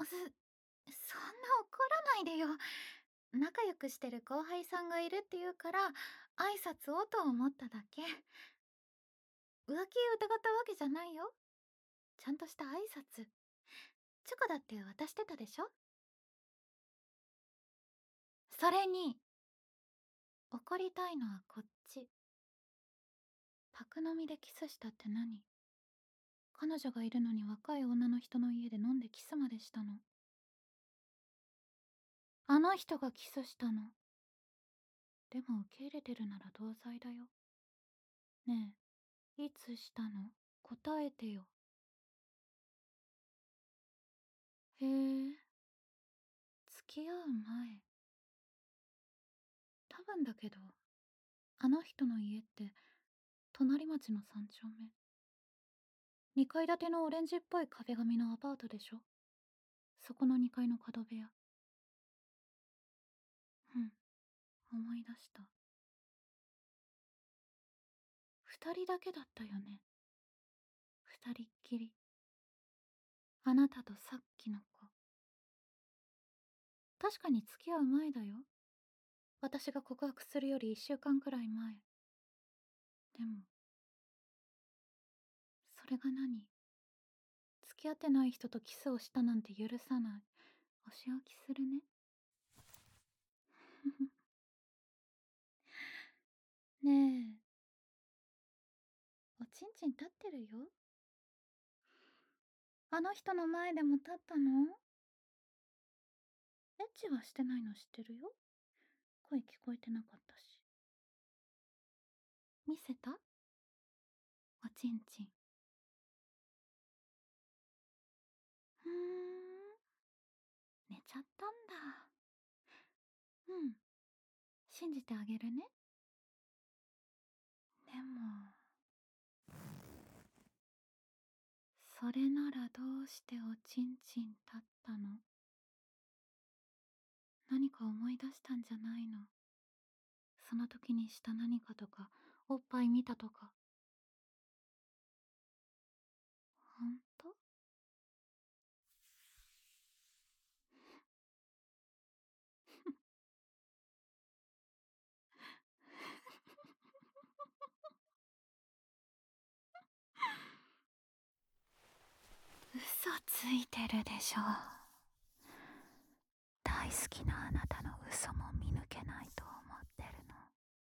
そんな怒らないでよ。仲良くしてる後輩さんがいるって言うから挨拶をと思っただけ。浮気疑ったわけじゃないよ。ちゃんとした挨拶。チョコだって渡してたでしょ。それに怒りたいのはこっち。宅飲みでキスしたって何？彼女がいるのに若い女の人の家で飲んでキスまでしたの。あの人がキスしたの。でも受け入れてるなら同罪だよ。ねえ、いつしたの？答えてよ。へえ、付き合う前。多分だけど、あの人の家って隣町の3丁目。2階建てのオレンジっぽい壁紙のアパートでしょ。そこの2階の角部屋。うん、思い出した。2人だけだったよね。2人っきり。あなたとさっきの子。確かに付き合う前だよ。私が告白するより1週間くらい前。でも、それが何？付き合ってない人とキスをしたなんて許さない。お仕置きするね。ねえ、おちんちん立ってるよ。あの人の前でも立ったの？エッチはしてないの知ってるよ。声聞こえてなかったし。見せた？おちんちん。ふーん、寝ちゃったんだ。うん、信じてあげるね。でも、それならどうしておちんちん立ったの？何か思い出したんじゃないの？その時にした何かとか、おっぱい見たとか。ほんと？嘘ついてるでしょ。大好きなあなたの嘘も見抜けないと思ってるの。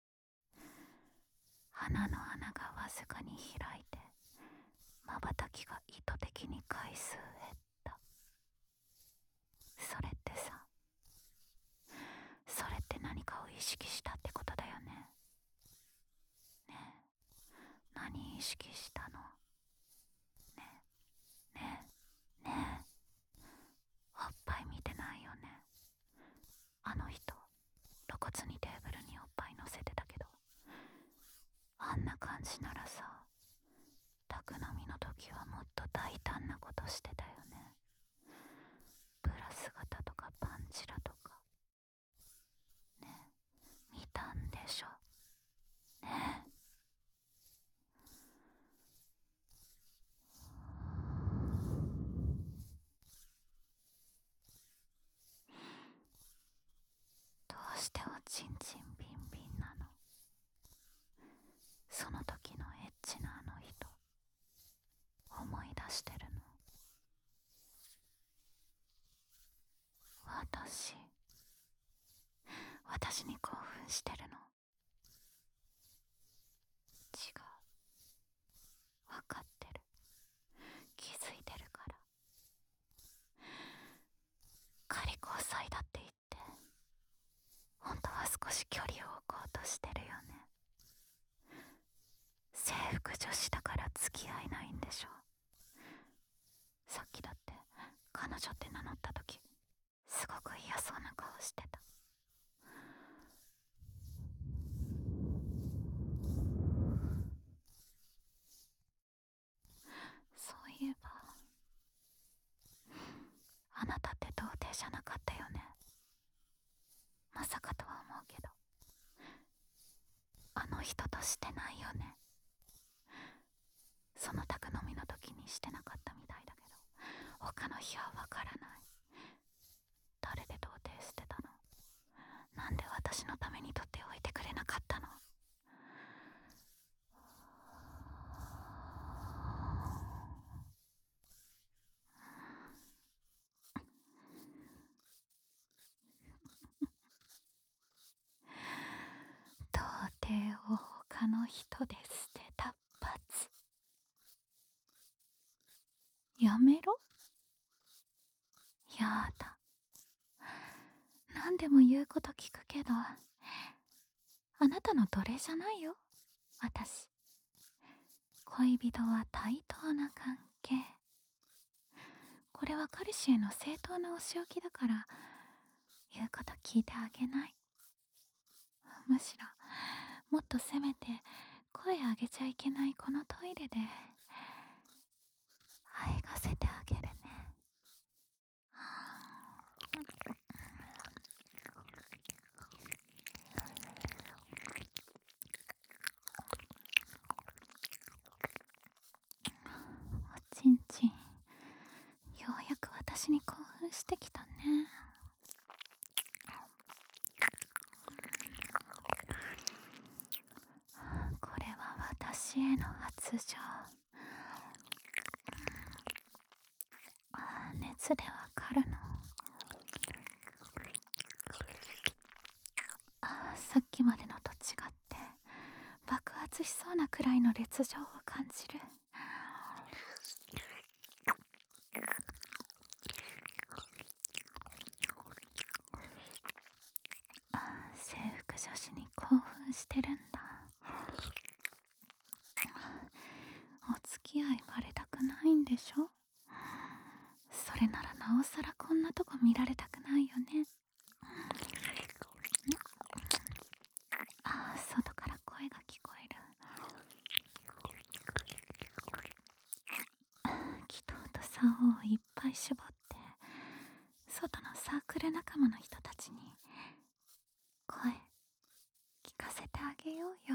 鼻の穴がわずかに開いて、瞬きが意図的に回数減った。それってさ、それって何かを意識したってことだよね。ねえ、何意識したの？ねえ、ねえ、ねえ、おっぱい見てないよね。あの人、露骨にテーブルにおっぱい乗せてたけど、あんな感じならさ、宅飲みの時はもっと大胆なことしてたよね。ブラス型とかパンチラとか。ねえ、見たんでしょ。ねえ。どうしておちんちんビンビンなの？その時のエッチなあの人、思い出してるの？私、私に興奮してるの？違う。わかってる。気づいてるから。仮交際だって言って、本当は少し距離を置こうとしてるよね。制服女子だから付き合えないんでしょ。さっきだって彼女って名乗った時、すごく嫌そうな顔してた。そういえば、あなたって童貞じゃなかったよね。まさかとは思うけど、あの人としてないよね。その宅飲みの時にしてなかったみたいだけど、他の日はわからない。 私のために取っておいてくれなかったの？童貞を他の人で捨てた罰。やめろ。やだ。何でも言うこと聞くけど、あなたの奴隷じゃないよ、私。恋人は対等な関係。これは彼氏への正当なお仕置きだから、言うこと聞いてあげない。むしろもっとせめて声上げちゃいけないこのトイレであえがせてあげるね。おちんちん、ようやく私に興奮してきたね。これは私への発情。熱でわかるの？さっきまでのと違って爆発しそうなくらいの烈情を感じる。制服女子に興奮してるんだ。お付き合いバレたくないんでしょ？それならなおさらこんなとこ見られたくないよね。外から声が聞こえる。祈祷と竿をいっぱい絞って外のサークル仲間の人たちに声聞かせてあげようよ。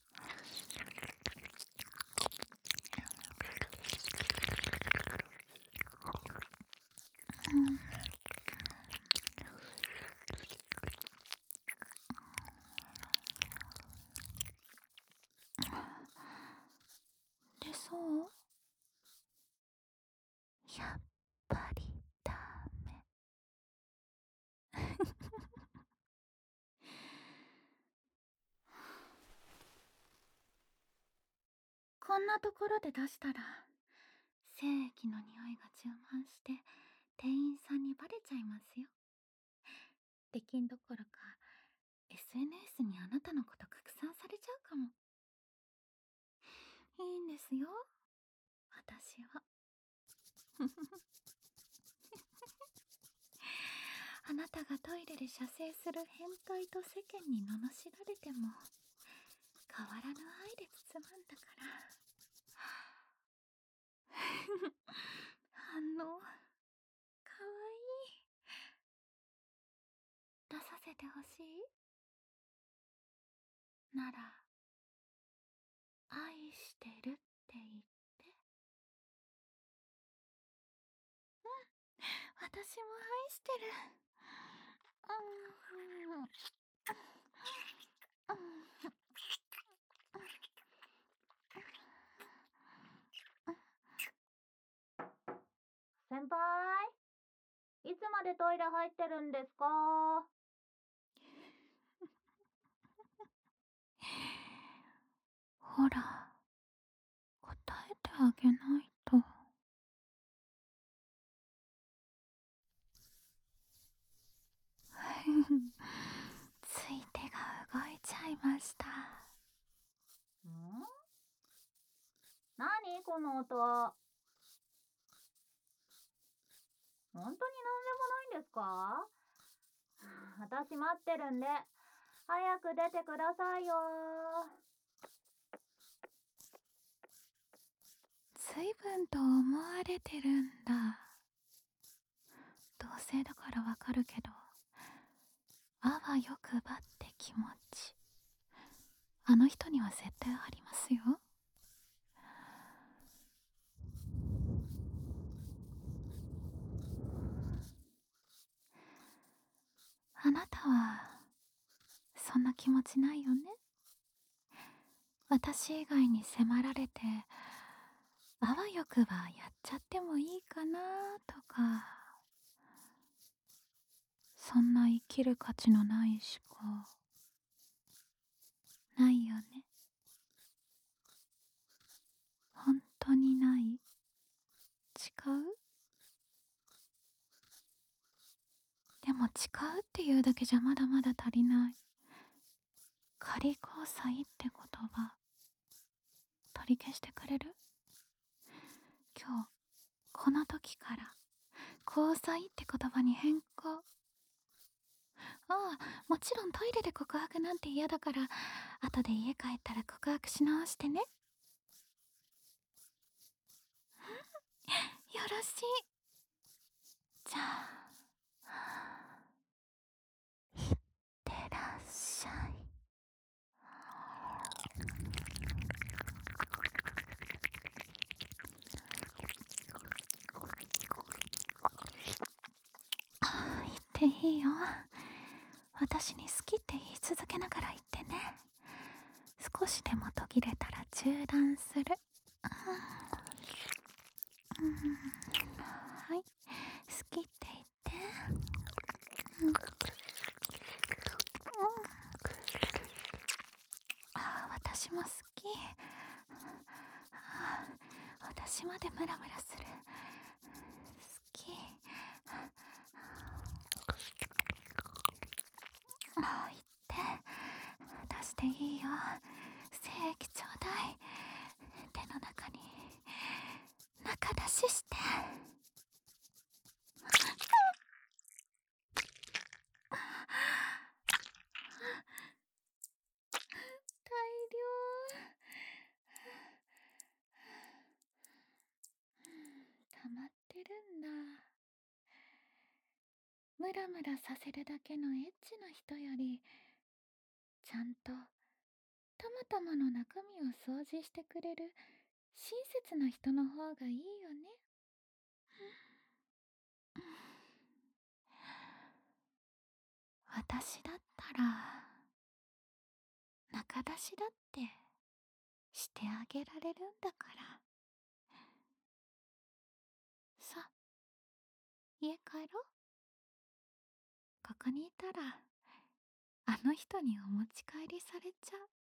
で、そう？やっぱりダメ。こんなところで出したら精液の匂いが充満して店員さんにバレちゃいますよ。できんどころか SNS にあなたのこと拡散されちゃうかも。いいんですよ、私は。あなたがトイレで射精する変態と世間に罵られても変わらぬ愛で包むんだから。反応かわいい。出させてほしいなら、愛してるって言って。私も愛してる。先輩、いつまでトイレ入ってるんですか？ほら、答えてあげないと。つい手が動いちゃいました。何この音。本当に何でもないんですか？私待ってるんで、早く出てくださいよ。随分と思われてるんだ。同性だからわかるけど、あわよくばって気持ち、あの人には絶対ありますよ。あなたはそんな気持ちないよね。私以外に迫られて、あわよくばやっちゃってもいいかなとか、そんな生きる価値のない思考、ないよね。本当にない？違う？でも誓うっていうだけじゃまだまだ足りない。仮交際って言葉、取り消してくれる？今日、この時から、交際って言葉に変更。ああ、もちろんトイレで告白なんて嫌だから、後で家帰ったら告白し直してね。よろしい。じゃあ、いってらっしゃい。言っていいよ。私に好きって言い続けながら言ってね。少しでも途切れたら中断する。はい、好きって言って。私も好き。私までムラムラする。好き。言って出していいよ。精液ちょうだい。手の中に中出しして。大量。溜まってるんだ。ムラムラさせるだけのエッチな人より、ちゃんとたまたまの中身を掃除してくれる親切な人の方がいいよね。私だったら中出しだってしてあげられるんだから。さ、家帰ろう。ここにいたらあの人にお持ち帰りされちゃう。